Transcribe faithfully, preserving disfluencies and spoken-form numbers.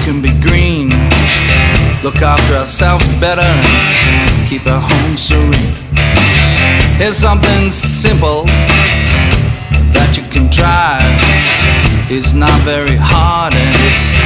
can be green. Look after ourselves better and keep our home serene. Here's something simple that you can try. It's not very hard and it